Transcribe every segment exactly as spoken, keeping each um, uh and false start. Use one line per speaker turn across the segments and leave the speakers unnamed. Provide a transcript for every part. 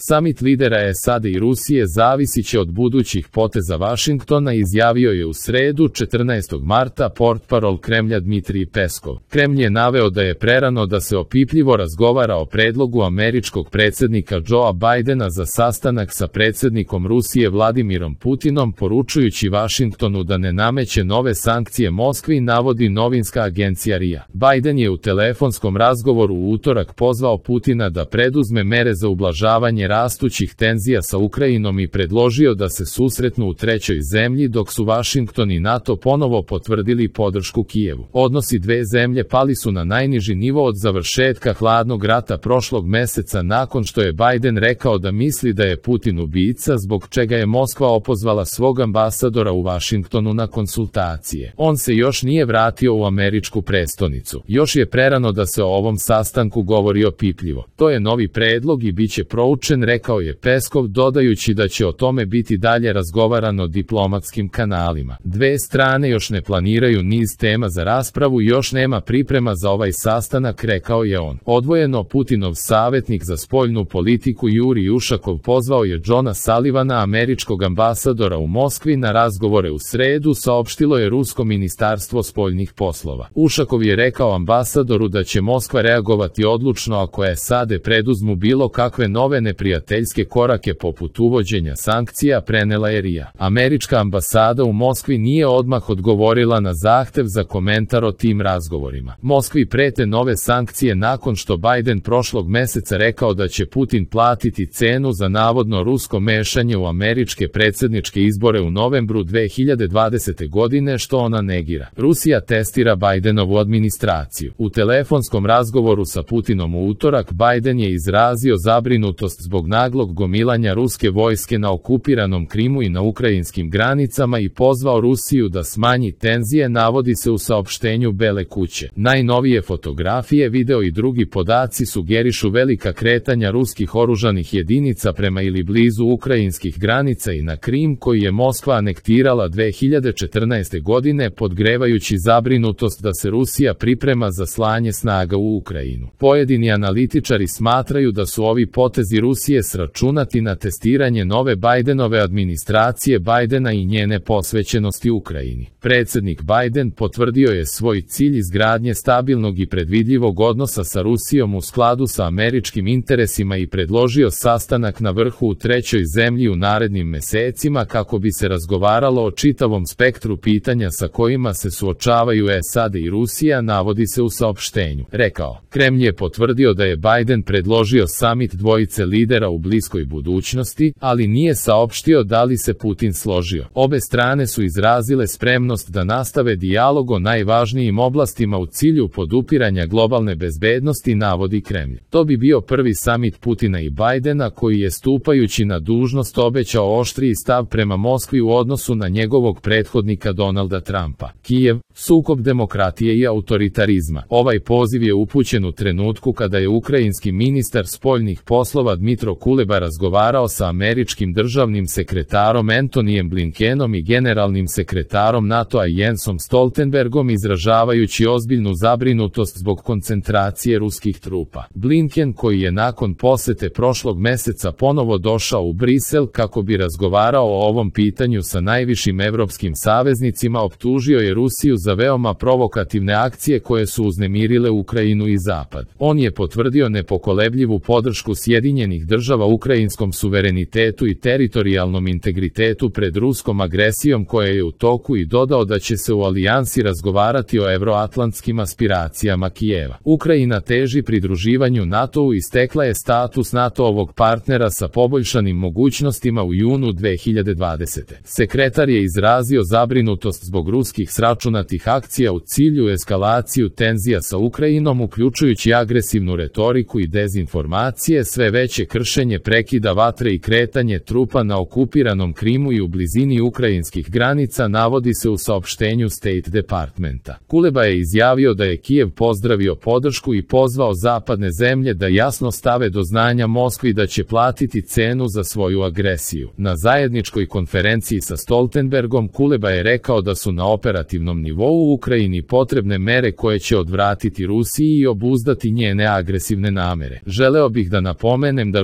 Samit lidera S A D i Rusije zavisit će od budućih poteza Vašingtona, izjavio je u sredu četrnaestog marta portparol Kremlja Dmitrij Peskov. Kremlj je naveo da je prerano da se opipljivo razgovara o predlogu američkog predsjednika Joea Bidena za sastanak sa predsjednikom Rusije Vladimirom Putinom, poručujući Vašingtonu da ne nameće nove sankcije Moskvi, navodi novinska agencija R I A. Biden je u telefonskom razgovoru u utorak pozvao Putina da preduzme mere za ublažavanje rastućih tenzija sa Ukrajinom i predložio da se susretnu u trećoj zemlji, dok su Vašington i NATO ponovo potvrdili podršku Kijevu. Odnosi dve zemlje pali su na najniži nivo od završetka hladnog rata prošlog meseca, nakon što je Biden rekao da misli da je Putin ubica, zbog čega je Moskva opozvala svog ambasadora u Vašingtonu na konsultacije. On se još nije vratio u američku prestonicu. Još je prerano da se o ovom sastanku govori opipljivo. To je novi predlog i bit će proučen, rekao je Peskov, dodajući da će o tome biti dalje razgovarano diplomatskim kanalima. Dve strane još ne planiraju niz tema za raspravu i još nema priprema za ovaj sastanak, rekao je on. Odvojeno Putinov savjetnik za spoljnu politiku Jurij Ušakov pozvao je Johna Sullivana, američkog ambasadora u Moskvi, na razgovore u sredu, saopštilo je rusko ministarstvo spoljnih poslova. Ušakov je rekao ambasadoru da će Moskva reagovati odlučno ako S A D preduzmu bilo kakve nove neprijateljske korake poput uvođenja sankcija, prenela je R I A. Američka ambasada u Moskvi nije odmah odgovorila na zahtev za komentar o tim razgovorima. Moskvi prete nove sankcije nakon što Biden prošlog meseca rekao da će Putin platiti cenu za navodno rusko mešanje u američke predsjedničke izbore u novembru dve hiljade dvadesete. godine, što ona negira. Rusija testira Bidenovu administraciju. U telefonskom razgovoru sa Putinom u utorak, Biden je izrazio zabrinutost zbog naglog gomilanja ruske vojske na okupiranom Krimu i na ukrajinskim granicama i pozvao Rusiju da smanji tenzije, navodi se u saopštenju Bele kuće. Najnovije fotografije, video i drugi podaci sugerišu velika kretanja ruskih oružanih jedinica prema ili blizu ukrajinskih granica i na Krim, koji je Moskva anektirala dve hiljade četrnaeste. godine, podgrevajući zabrinutost da se Rusija priprema za slanje snaga u Ukrajinu. Pojedini analitičari smatraju da su ovi potezi Rusije sračunati na testiranje nove Bidenove administracije, Bidena i njene posvećenosti Ukrajini. Predsjednik Biden potvrdio je svoj cilj izgradnje stabilnog i predvidljivog odnosa sa Rusijom u skladu sa američkim interesima i predložio sastanak na vrhu u trećoj zemlji u narednim mesecima kako bi se razgovaralo o čitavom spektru pitanja sa kojima se suočavaju S A D i Rusija, navodi se u saopštenju. Rekao, Kremlj je potvrdio da je Biden predložio samit dvojice lidera u bliskoj budućnosti, ali nije saopštio da li se Putin složio. Obe strane su izrazile spremnost da nastave dijalog o najvažnijim oblastima u cilju podupiranja globalne bezbednosti, navodi Kremlj. To bi bio prvi samit Putina i Bidena, koji je stupajući na dužnost obećao oštriji stav prema Moskvi u odnosu na njegovog prethodnika Donalda Trumpa. Kijev, sukob demokratije i autoritarizma. Ovaj poziv je upućen u trenutku kada je ukrajinski ministar spoljnih poslova Dmytro Kuleba razgovarao sa američkim državnim sekretarom Antonijem Blinkenom i generalnim sekretarom NATO-a Jensom Stoltenbergom, izražavajući ozbiljnu zabrinutost zbog koncentracije ruskih trupa. Blinken, koji je nakon posete prošlog meseca ponovo došao u Brisel kako bi razgovarao o ovom pitanju sa najvišim evropskim saveznicima, optužio je Rusiju za veoma provokativne akcije koje su uznemirile Ukrajinu i Zapad. On je potvrdio nepokolebljivu podršku Sjedinjenih država ukrajinskom suverenitetu i teritorijalnom integritetu pred ruskom agresijom koja je u toku i dodao da će se u alijansi razgovarati o evroatlantskim aspiracijama Kijeva. Ukrajina teži pridruživanju NATO-u i stekla je status NATO-ovog partnera sa poboljšanim mogućnostima u junu dve hiljade dvadesete. Sekretar je izrazio zabrinutost zbog ruskih sračunatih akcija u cilju eskalaciju tenzija sa Ukrajinom, uključujući agresivnu retoriku i dezinformacije, sve veće kršenje prekida vatre i kretanje trupa na okupiranom Krimu i u blizini ukrajinskih granica, navodi se u saopštenju State Departmenta. Kuleba je izjavio da je Kijev pozdravio podršku i pozvao zapadne zemlje da jasno stave do znanja Moskvi da će platiti cenu za svoju agresiju. Na zajedničkoj konferenciji sa Stoltenbergom Kuleba je rekao da su na operativnom nivou u Ukrajini potrebne mere koje će odvratiti Rusiji i obuzdati njene agresivne namere. Želeo bih da napomenem da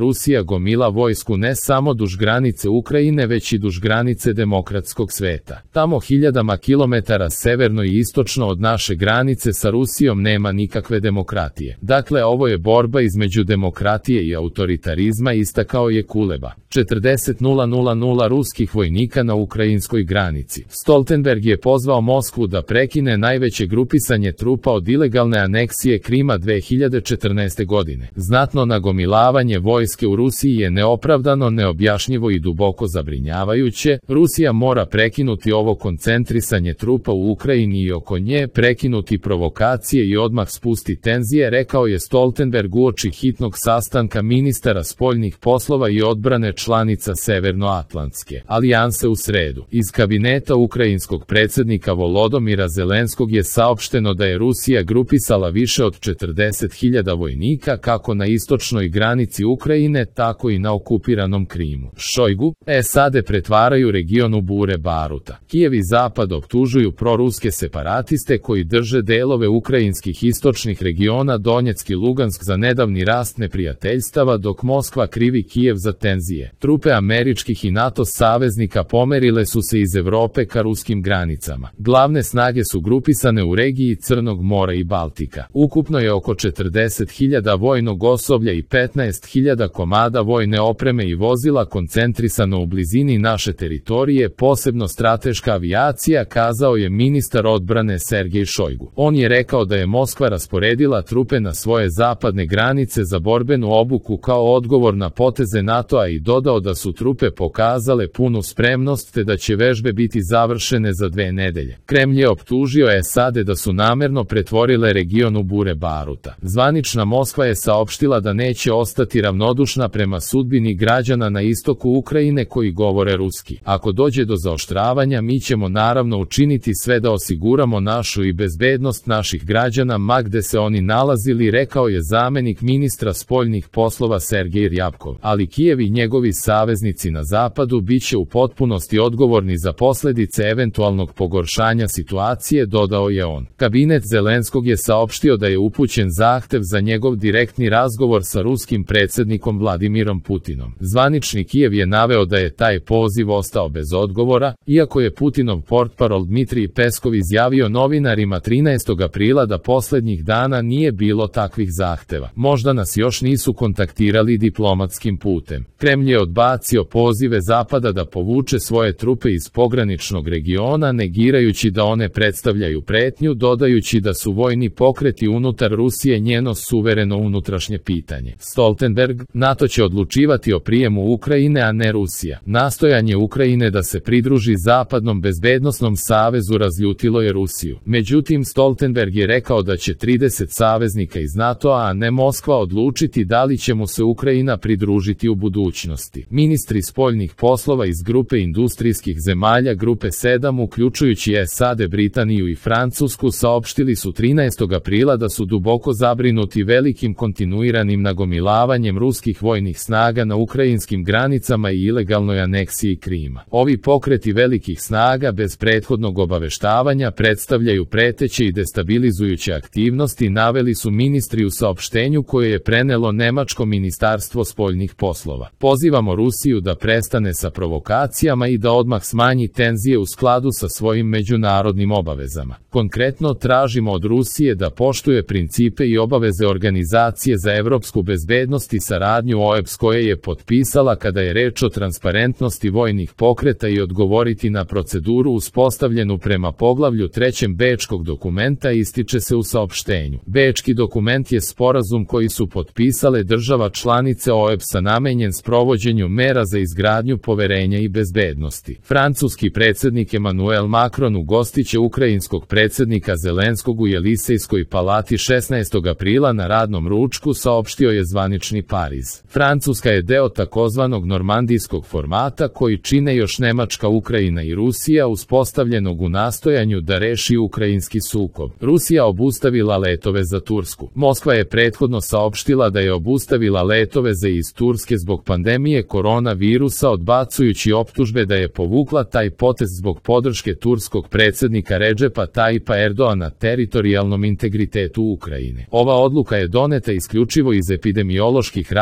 Rusija gomila vojsku ne samo duž granice Ukrajine, već i duž granice demokratskog sveta. Tamo hiljadama kilometara severno i istočno od naše granice sa Rusijom nema nikakve demokratije. Dakle, ovo je borba između demokratije i autoritarizma, istakao je Kuleba. četrdeset hiljada ruskih vojnika na ukrajinskoj granici. Stoltenberg je pozvao Moskvu da prekine najveće grupisanje trupa od ilegalne aneksije Krima dve hiljade četrnaeste. godine. Znatno nagomilavanje vojske u Rusiji je neopravdano, neobjašnjivo i duboko zabrinjavajuće. Rusija mora prekinuti ovo koncentrisanje trupa u Ukrajini i oko nje, prekinuti provokacije i odmah spusti tenzije, rekao je Stoltenberg uoči hitnog sastanka ministara spoljnih poslova i odbrane članica Severnoatlantske alijanse u sredu. Iz kabineta ukrajinskog predsjednika Volodomira Zelenskog je saopšteno da je Rusija grupisala više od četrdeset hiljada vojnika kako na istočnoj granici Ukrajine, tako i na okupiranom Krimu. Šojgu, S A D pretvaraju region u bure baruta. Kijev i Zapad optužuju proruske separatiste koji drže delove ukrajinskih istočnih regiona Donjeck i Lugansk za nedavni rast neprijateljstava, dok Moskva krivi Kijev za tenzije. Trupe američkih i NATO saveznika pomerile su se iz Evrope ka ruskim granicama. Glavne snage su grupisane u regiji Crnog mora i Baltika. Ukupno je oko četrdeset hiljada vojnog osoblja i petnaest hiljada komada vojne opreme i vozila koncentrisano u blizini naše teritorije, posebno strateška avijacija, kazao je ministar odbrane Sergej Šojgu. On je rekao da je Moskva rasporedila trupe na svoje zapadne granice za borbenu obuku kao odgovor na poteze NATO-a i dodao da su trupe pokazale punu spremnost te da će vežbe biti završene za dve nedelje. Kremlj je optužio S A D da su namerno pretvorile region u bure baruta. Zvanična Moskva je saopštila da neće ostati ravnodušna prema sudbini građana na istoku Ukrajine koji govore ruski. Ako dođe do zaoštravanja, mi ćemo naravno učiniti sve da osiguramo našu i bezbednost naših građana ma gde se oni nalazili, rekao je zamenik ministra spoljnih poslova Sergej Ryabkov. Ali Kijev i njegovi saveznici na zapadu biće u potpunosti odgovorni za posljedice eventualnog pogoršanja situacije, dodao je on. Kabinet Zelenskog je saopštio da je upućen zahtev za njegov direktni razgovor sa ruskim predsjednikom Vladimirom Putinom. Zvanični Kijev je naveo da je taj poziv ostao bez odgovora, iako je Putinov portparol Dmitrij Peskov izjavio novinarima trinaestog aprila da posljednjih dana nije bilo takvih zahteva. Možda nas još nisu kontaktirali diplomatskim putem. Kremlj je odbacio pozive Zapada da povuče svoje trupe iz pograničnog regiona, negirajući da one predstavljaju pretnju, dodajući da su vojni pokreti unutar Rusije njeno suvereno unutrašnje pitanje. Stoltenberg, NATO će odlučivati o prijemu Ukrajine, a ne Rusija. Nastojanje Ukrajine da se pridruži Zapadnom bezbednosnom savezu razljutilo je Rusiju. Međutim, Stoltenberg je rekao da će trideset saveznika iz NATO-a, a ne Moskva, odlučiti da li će mu se Ukrajina pridružiti u budućnosti. Ministri spoljnih poslova iz grupe industrijskih zemalja grupe sedam, uključujući S A D, Britaniju i Francusku, saopštili su trinaestog aprila da su duboko zabrinuti velikim kontinuiranim nagomilavanjem ruskih vojnih snaga na ukrajinskim granicama i ilegalnoj aneksiji Krima. Ovi pokreti velikih snaga bez prethodnog obaveštavanja predstavljaju preteće i destabilizujuće aktivnosti, naveli su ministri u saopštenju koje je prenelo nemačko ministarstvo spoljnih poslova. Pozivamo Rusiju da prestane sa provokacijama i da odmah smanji tenzije u skladu sa svojim međunarodnim obavezama. Konkretno, tražimo od Rusije da poštuje principe i obaveze Organizacije za evropsku bezbednost i saradnju O E B S koje je potpisala kada je reč o transparentnosti vojnih pokreta i odgovoriti na proceduru uspostavljenu prema poglavlju trećem Bečkog dokumenta, ističe se u saopštenju. Bečki dokument je sporazum koji su potpisale država članice O E B S-a namenjen sprovođenju mera za izgradnju poverenja i bezbednosti. Francuski predsjednik Emmanuel Macron ugostiće ukrajinskog predsjednika Zelenskog u Jelisejskoj palati šesnaestog aprila na radnom ručku, saopštio je zvanični Pariz. Francuska je deo takozvanog normandijskog formata koji čine još Nemačka, Ukrajina i Rusija, uspostavljenog u nastojanju da reši ukrajinski sukob. Rusija obustavila letove za Tursku. Moskva je prethodno saopštila da je obustavila letove za iz Turske zbog pandemije koronavirusa, odbacujući optužbe da je povukla taj potez zbog podrške turskog predsjednika Redžepa Tajipa Erdoana teritorijalnom integritetu Ukrajine. Ova odluka je doneta isključivo iz epidemioloških razloga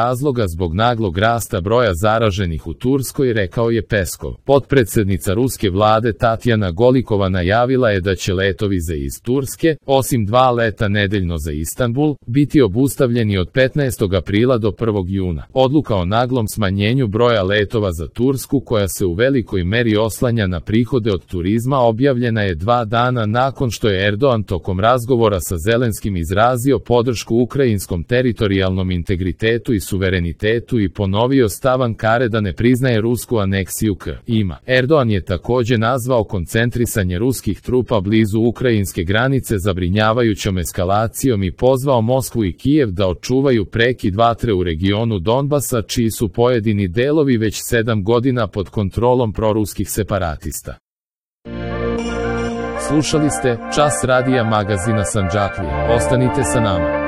razloga zbog naglog rasta broja zaraženih u Turskoj, rekao je Peskov. Potpredsednica ruske vlade Tatjana Golikova najavila je da će letovi za iz Turske, osim dva leta nedeljno za Istanbul, biti obustavljeni od petnaestog aprila do prvog juna. Odluka o naglom smanjenju broja letova za Tursku, koja se u velikoj meri oslanja na prihode od turizma, objavljena je dva dana nakon što je Erdogan tokom razgovora sa Zelenskim izrazio podršku ukrajinskom teritorijalnom integritetu i suverenitetu i ponovio stav Ankare da ne priznaje rusku aneksiju Krima. Erdogan je takođe nazvao koncentrisanje ruskih trupa blizu ukrajinske granice zabrinjavajućom eskalacijom i pozvao Moskvu i Kijev da očuvaju prekid vatre u regionu Donbasa, čiji su pojedini delovi već sedam godina pod kontrolom proruskih separatista. Slušali ste Čas radija magazina Sandžaklija. Ostanite sa nama.